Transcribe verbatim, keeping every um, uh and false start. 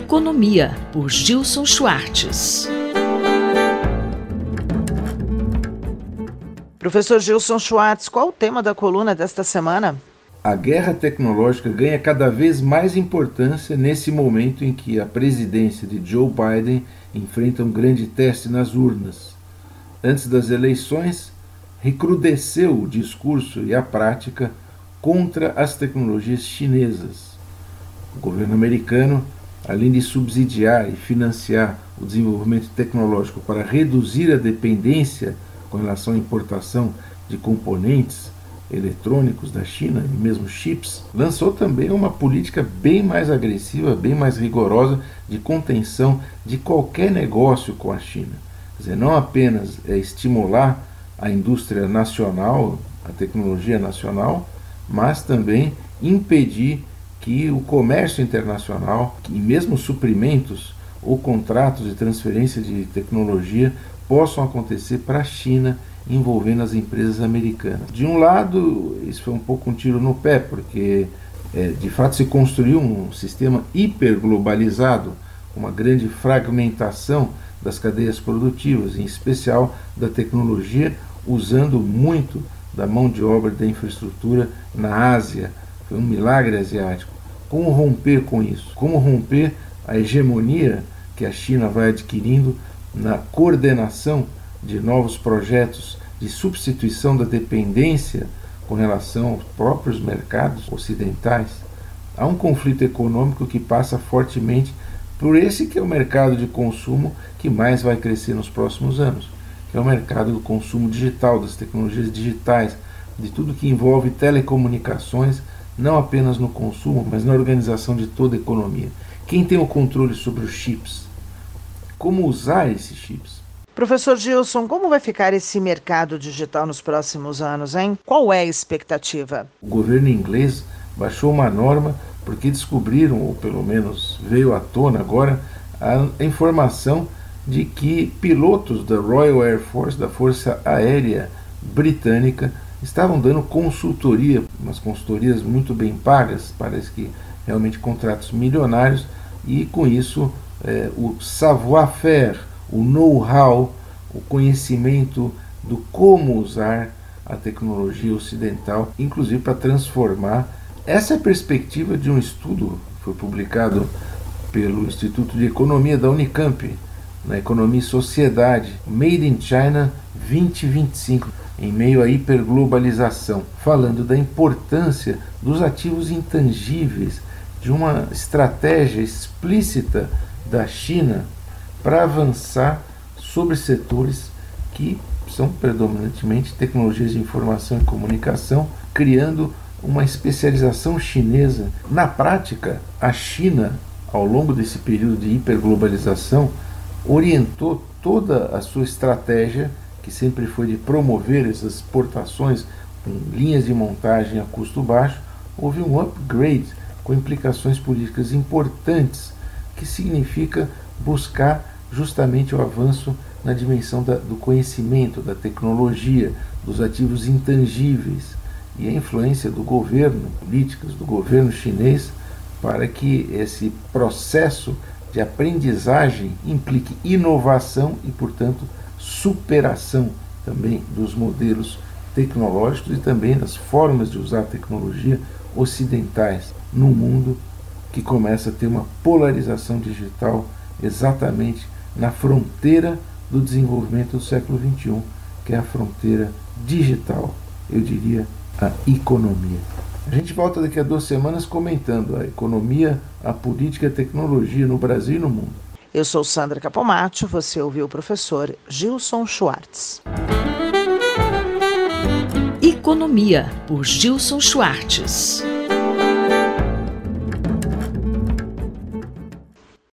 Economia, por Gilson Schwartz. Professor Gilson Schwartz, qual o tema da coluna desta semana? A guerra tecnológica ganha cada vez mais importância nesse momento em que a presidência de Joe Biden enfrenta um grande teste nas urnas. Antes das eleições, recrudesceu o discurso e a prática contra as tecnologias chinesas. O governo americano, além de subsidiar e financiar o desenvolvimento tecnológico para reduzir a dependência com relação à importação de componentes eletrônicos da China e mesmo chips, lançou também uma política bem mais agressiva, bem mais rigorosa de contenção de qualquer negócio com a China. Quer dizer, não apenas é estimular a indústria nacional, a tecnologia nacional, mas também impedir que o comércio internacional e mesmo suprimentos ou contratos de transferência de tecnologia possam acontecer para a China, envolvendo as empresas americanas. De um lado, isso foi um pouco um tiro no pé, porque é, de fato se construiu um sistema hiperglobalizado, uma grande fragmentação das cadeias produtivas, em especial da tecnologia, usando muito da mão de obra da infraestrutura na Ásia. Foi um milagre asiático. Como romper com isso? Como romper a hegemonia que a China vai adquirindo na coordenação de novos projetos de substituição da dependência com relação aos próprios mercados ocidentais? Há um conflito econômico que passa fortemente por esse que é o mercado de consumo que mais vai crescer nos próximos anos, que é o mercado do consumo digital, das tecnologias digitais, de tudo que envolve telecomunicações, não apenas no consumo, mas na organização de toda a economia. Quem tem o controle sobre os chips? Como usar esses chips? Professor Gilson, como vai ficar esse mercado digital nos próximos anos, hein? Qual é a expectativa? O governo inglês baixou uma norma porque descobriram, ou pelo menos veio à tona agora, a informação de que pilotos da Royal Air Force, da Força Aérea Britânica, estavam dando consultoria, umas consultorias muito bem pagas, parece que realmente contratos milionários, e com isso é, o savoir-faire, o know-how, o conhecimento do como usar a tecnologia ocidental, inclusive para transformar. Essa é a perspectiva de um estudo que foi publicado pelo Instituto de Economia da Unicamp, na Economia e Sociedade, Made in China vinte vinte e cinco, em meio à hiperglobalização, falando da importância dos ativos intangíveis, de uma estratégia explícita da China para avançar sobre setores que são predominantemente tecnologias de informação e comunicação, criando uma especialização chinesa. Na prática, a China, ao longo desse período de hiperglobalização, orientou toda a sua estratégia, que sempre foi de promover essas exportações com linhas de montagem a custo baixo. Houve um upgrade com implicações políticas importantes, que significa buscar justamente o avanço na dimensão da, do conhecimento, da tecnologia, dos ativos intangíveis, e a influência do governo, políticas do governo chinês, para que esse processo de aprendizagem implique inovação e, portanto, superação também dos modelos tecnológicos e também das formas de usar a tecnologia ocidentais no mundo que começa a ter uma polarização digital exatamente na fronteira do desenvolvimento do século vinte e um, que é a fronteira digital, eu diria a economia. A gente volta daqui a duas semanas comentando a economia, a política e a tecnologia no Brasil e no mundo. Eu sou Sandra Capomatto, você ouviu o professor Gilson Schwartz. Economia, por Gilson Schwartz.